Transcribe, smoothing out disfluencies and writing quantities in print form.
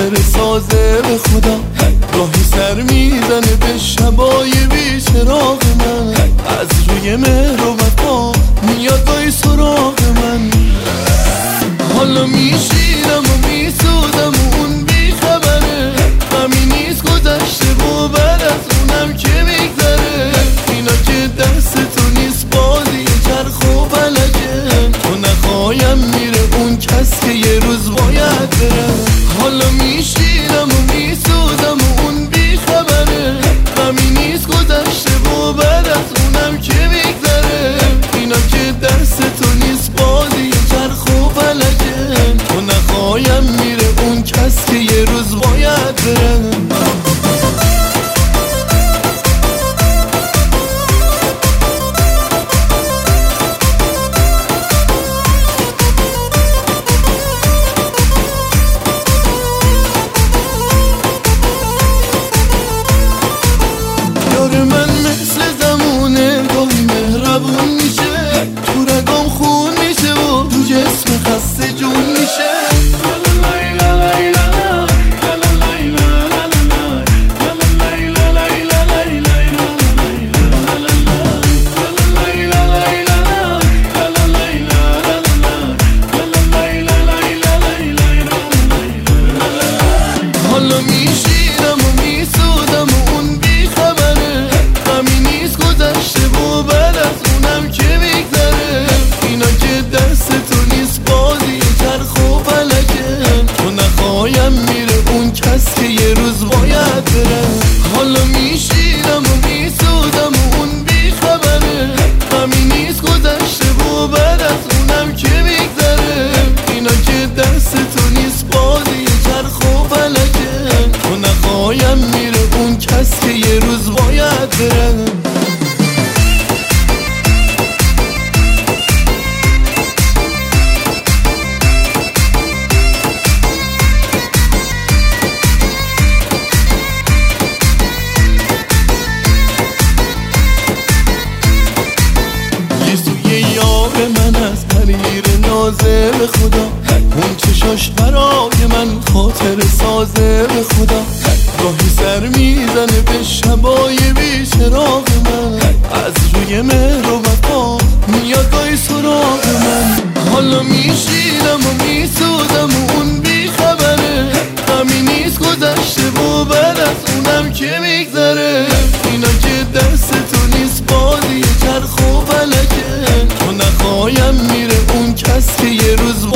خاطر سازه به خدا. گاهی سر میزنه به شبای بی چراغ من، از روی مهر و وفا میاد گاهی سراغ من. حالا میشینم و میسوزم و اون بی خبره، غمی نیست گذشته و بعد از اونم که میگذره. اینا که دست تو نیست بازی چرخ و فلکه، تو نخوایم میره اون کس که یه روز باید بره. حالا میشینم و میسوزم و اون بی خبره، غمی نیست گذشته و بعد از اونم که میگذره. اینا که دست تو نیست بازی چرخ و فلکه، تو نخوایم میره اون کس که یه روز باید بره. حالا میشینم و میسودم و اون بی خبره، غمی نیست گذشته و بعد از اونم که میگذره. اینا که دست تو نیست بازی چرخ و فلکه، تو نخوایم میره اون کس که یه روز باید بره. حالا میشینم و میسودم و اون بی خبره، غمی نیست گذشته و بعد از اونم که میگذره. اینا که دست تو نیست بازی چرخ و فلکه، تو نخوایم میره اون کس که یه روز باید بره. من از حریر نازه به خدا، اون چشاش برای من خاطر سازه به خدا. گاهی سر میزنه به شبای بی چراغ من، از روی مهر و وفا میاد گاهی سراغ من. حالا میشینم و میسوزم و اون بی خبره، غمی نیست گذشته و بعد از اونم که میگذره. اینا که دست تو نیست بازی چرخ و فلکه، تو نخوایم میره اون کس که یه روز